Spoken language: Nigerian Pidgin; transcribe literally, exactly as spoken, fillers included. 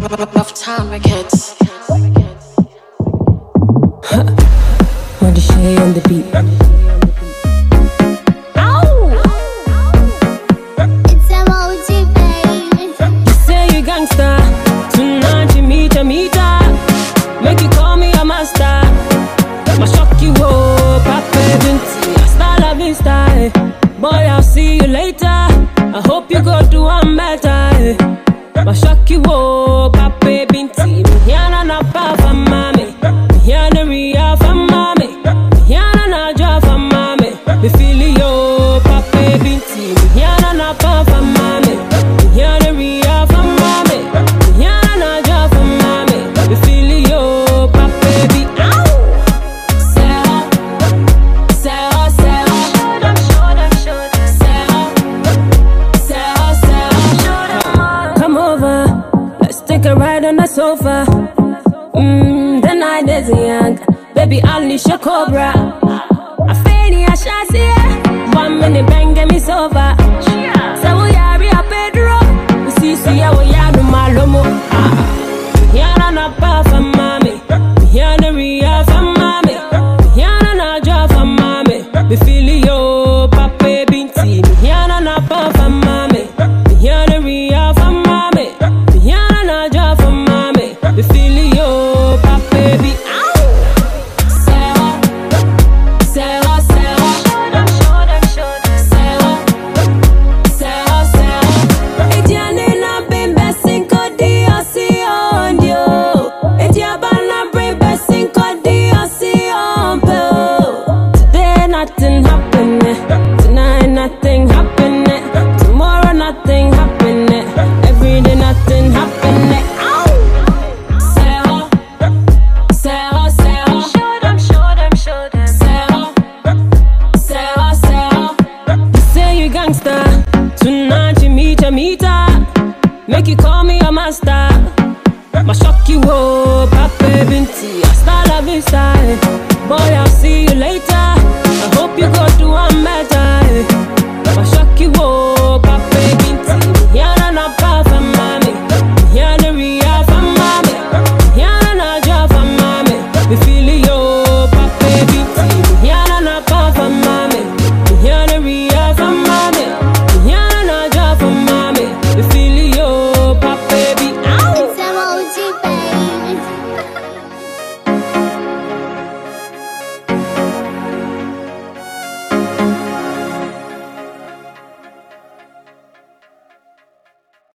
Rough Town Records. On the shade on the beat. Ow! It's M O G, baby. You say you gangsta, tonight you meet a meter. Make you call me a master. My shock you up, Papa Binti, hasta la vista. eh. Boy, I'll see you later. I hope you go do one better. eh. My shock you up, Papa Binti. Mihiana na pa fa mame, mihiana ria fa mame, mihiana na ja fa mame. Me feel yo, Papa Binti. Mihiana na pa fa mame, mihiana ria fa mame, mihiana na ja fa mame. Me feel yo, Papa Binti. Sarah, Sarah, Sarah. Sarah, Sarah, Sarah. Come over, let's take a ride on the sofa. Mmm, the night is young, baby, unleash your cobra. I feel ya, shasi, one minute bang get me sober. So we are a Pedro, we see see ya we are no malomo. Yana na pa fa mame, yana ria fa mame, yana na ja fa mame. Me feel yo, Papa Binti, yana na pa fa mame, yana ria fa mame, yana na ja fa mame. Me feel yo, Papa Binti. Sarah, Sarah, Sarah. Sarah, Sarah, Sarah. Etienne na been blessing kodi osi on you. Etienne na bring blessing kodi osi on you. Today nothing happening, tonight nothing happening, tomorrow nothing happening, every day nothing happening. Ow! Sarah, Sarah, Sarah. Sarah, Sarah, Sarah. You say you gangsta, tonight you meet a meter. Make you call me a master. My shock you up, Papa Binti, hasta la vista. eh. Boy, I'll see you later. I hope you go do one better. eh. My shock you up.